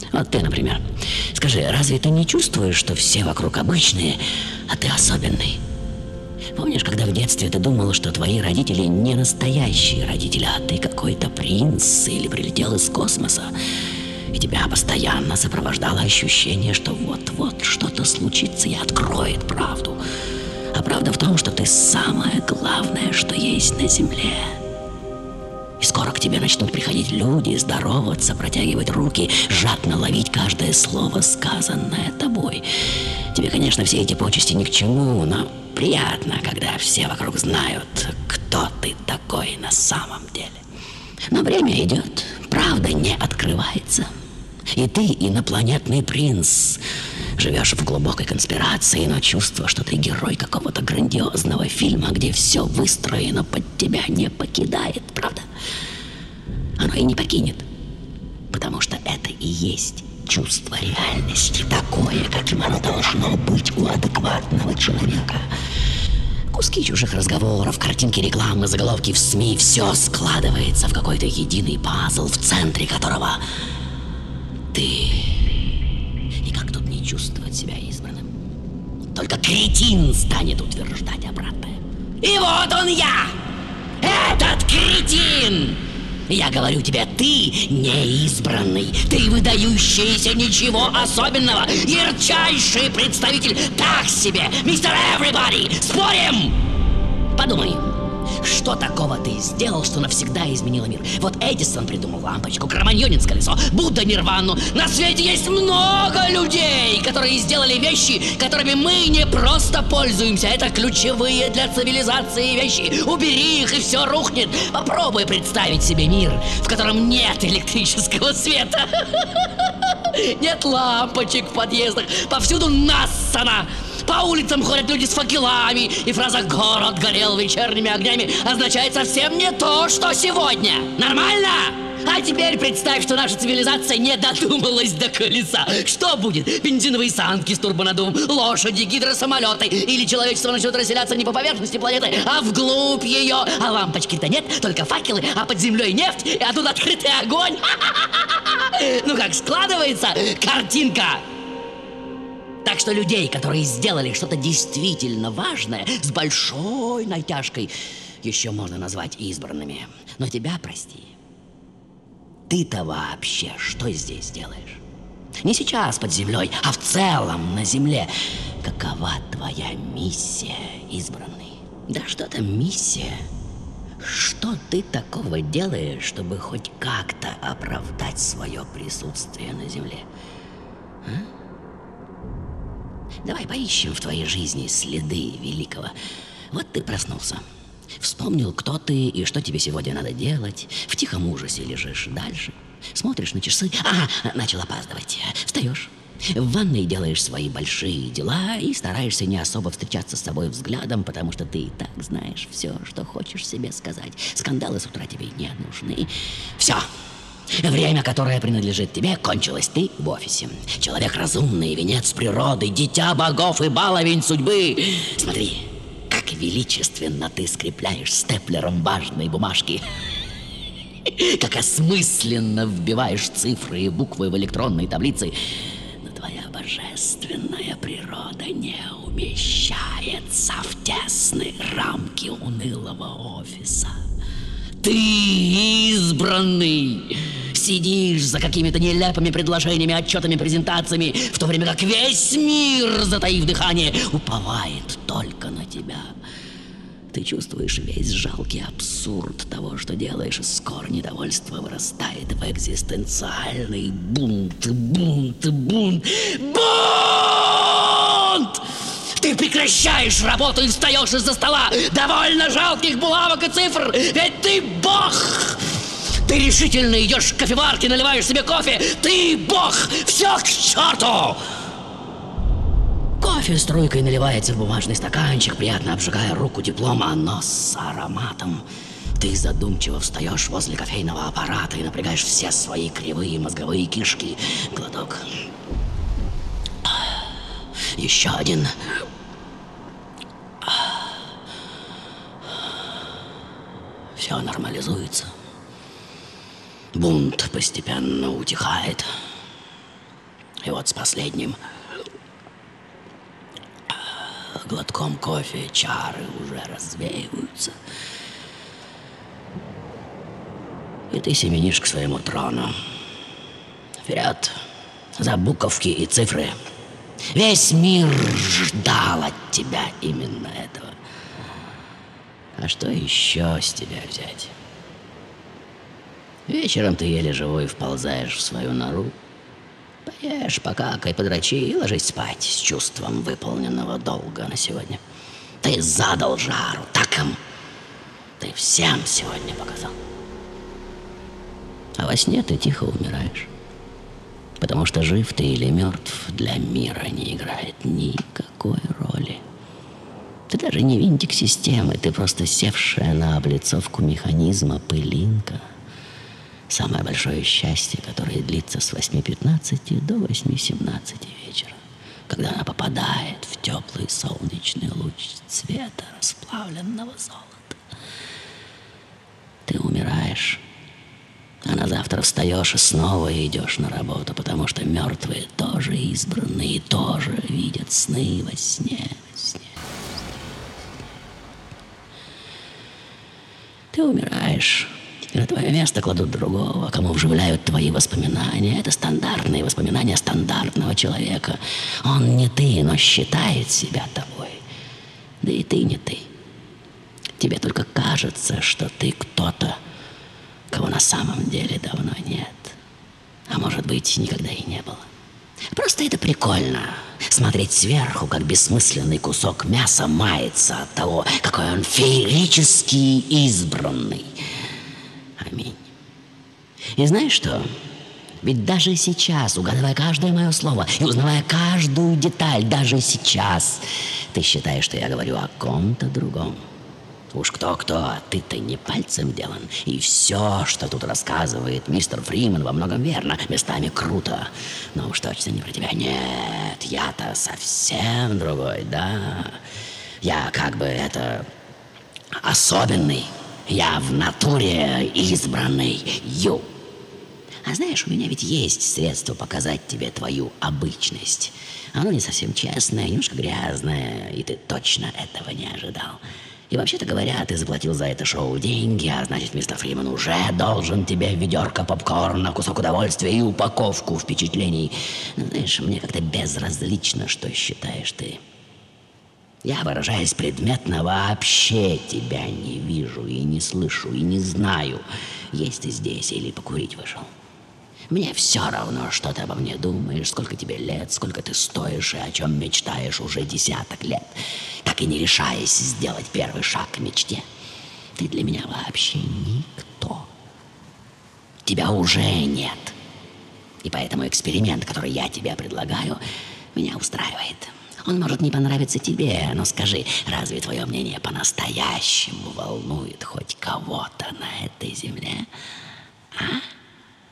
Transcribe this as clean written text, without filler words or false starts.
Вот ты, например. Скажи, разве ты не чувствуешь, что все вокруг обычные, а ты особенный? Помнишь, когда в детстве ты думал, что твои родители не настоящие родители, а ты какой-то принц или прилетел из космоса? И тебя постоянно сопровождало ощущение, что вот-вот что-то случится и откроет правду. А правда в том, что ты самое главное, что есть на Земле. И скоро к тебе начнут приходить люди, здороваться, протягивать руки, жадно ловить каждое слово, сказанное тобой. Тебе, конечно, все эти почести ни к чему, но приятно, когда все вокруг знают, кто ты такой на самом деле. Но время идет, правда не открывается. И ты, инопланетный принц, живешь в глубокой конспирации, но чувство, что ты герой какого-то грандиозного фильма, где все выстроено под тебя, не покидает, правда? Оно и не покинет, потому что это и есть чувство реальности, такое, каким оно должно быть у адекватного человека. Куски чужих разговоров, картинки рекламы, заголовки в СМИ, все складывается в какой-то единый пазл, в центре которого ты. И как тут не чувствовать себя избранным? Только кретин станет утверждать обратное. И вот он я! Этот кретин! Я говорю тебе, ты не избранный, ты выдающийся, ничего особенного, ярчайший представитель так себе, мистер Everybody! Спорим? Подумай. Что такого ты сделал, что навсегда изменило мир? Вот Эдисон придумал лампочку, Кроманьонец колесо, Будда нирвану. На свете есть много людей, которые сделали вещи, которыми мы не просто пользуемся. Это ключевые для цивилизации вещи. Убери их, и все рухнет. Попробуй представить себе мир, в котором нет электрического света. Нет лампочек в подъездах, повсюду нассана. По улицам ходят люди с факелами, и фраза «город горел вечерними огнями» означает совсем не то, что сегодня. Нормально? А теперь представь, что наша цивилизация не додумалась до колеса. Что будет? Бензиновые санки с турбонаддувом, лошади, гидросамолеты? Или человечество начнет расселяться не по поверхности планеты, а вглубь ее? А лампочки-то нет, только факелы, а под землей нефть, и оттуда открытый огонь. Ну как, складывается картинка? Так что людей, которые сделали что-то действительно важное, с большой натяжкой, еще можно назвать избранными. Но тебя, прости, ты-то вообще что здесь делаешь? Не сейчас под землей, а в целом на земле. Какова твоя миссия, избранный? Да что там миссия? Что ты такого делаешь, чтобы хоть как-то оправдать свое присутствие на земле? А? Давай поищем в твоей жизни следы великого. Вот ты проснулся. Вспомнил, кто ты и что тебе сегодня надо делать. В тихом ужасе лежишь дальше. Смотришь на часы. Ага, начал опаздывать. Встаешь. В ванной делаешь свои большие дела и стараешься не особо встречаться с собой взглядом, потому что ты и так знаешь все, что хочешь себе сказать. Скандалы с утра тебе не нужны. Все. Время, которое принадлежит тебе, кончилось. Ты в офисе. Человек разумный, венец природы, дитя богов и баловень судьбы. Смотри, как величественно ты скрепляешь степлером важные бумажки. Как осмысленно вбиваешь цифры и буквы в электронные таблицы. Но твоя божественная природа не умещается в тесные рамки унылого офиса. Ты избранный. Сидишь за какими-то нелепыми предложениями, отчетами, презентациями, в то время как весь мир, затаив дыхание, уповает только на тебя. Ты чувствуешь весь жалкий абсурд того, что делаешь, и скоро недовольство вырастает в экзистенциальный бунт. Бунт! Ты прекращаешь работу и встаешь из-за стола. Довольно жалких булавок и цифр, ведь ты бог! Ты решительно идешь к кофеварке, наливаешь себе кофе. Ты бог! Все к черту! Кофе струйкой наливается в бумажный стаканчик, приятно обжигая руку теплом, а нос с ароматом. Ты задумчиво встаешь возле кофейного аппарата и напрягаешь все свои кривые мозговые кишки. Глоток. Еще один. Все нормализуется. Бунт постепенно утихает. И вот с последним глотком кофе чары уже развеиваются. И ты семенишь к своему трону. Вперед, за буковки и цифры. Весь мир ждал от тебя именно этого. А что еще с тебя взять? Вечером ты еле живой вползаешь в свою нору. Поешь, покакай, подрочи и ложись спать с чувством выполненного долга на сегодня. Ты задал жару, так им. Ты всем сегодня показал. А во сне ты тихо умираешь. Потому что жив ты или мертв для мира не играет никакой роли. Ты даже не винтик системы, ты просто севшая на облицовку механизма пылинка. Самое большое счастье, которое длится с 8:15 до 8:17 вечера, когда она попадает в теплый солнечный луч цвета расплавленного золота. Ты умираешь, а на завтра встаешь и снова идешь на работу, потому что мертвые тоже избранные, тоже видят сны во сне. Ты умираешь, и на твое место кладут другого, кому вживляют твои воспоминания. Это стандартные воспоминания стандартного человека. Он не ты, но считает себя тобой. Да и ты не ты. Тебе только кажется, что ты кто-то, кого на самом деле давно нет. А может быть, никогда и не было. Просто это прикольно. Смотреть сверху, как бессмысленный кусок мяса мается от того, какой он феерический избранный. Аминь. И знаешь что? Ведь даже сейчас, угадывая каждое мое слово и узнавая каждую деталь, даже сейчас, ты считаешь, что я говорю о ком-то другом. Уж кто-кто, а ты-то не пальцем делан. И все, что тут рассказывает мистер Фриман, во многом верно, местами круто. Но уж точно не про тебя. Нет, я-то совсем другой, да. Я как бы особенный. Я в натуре избранный. А знаешь, у меня ведь есть средство показать тебе твою обычность. Оно не совсем честное, немножко грязное, и ты точно этого не ожидал. И вообще-то говоря, ты заплатил за это шоу деньги, а значит, мистер Фриман уже должен тебе ведерко попкорна, кусок удовольствия и упаковку впечатлений. Но, знаешь, мне как-то безразлично, что считаешь ты. Я, выражаясь предметно, вообще тебя не вижу и не слышу, и не знаю, есть ты здесь или покурить вышел. Мне все равно, что ты обо мне думаешь, сколько тебе лет, сколько ты стоишь и о чем мечтаешь уже 10 лет, так и не решаясь сделать первый шаг к мечте. Ты для меня вообще никто. Тебя уже нет. И поэтому эксперимент, который я тебе предлагаю, меня устраивает. Он может не понравиться тебе, но скажи, разве твое мнение по-настоящему волнует хоть кого-то на этой земле? А?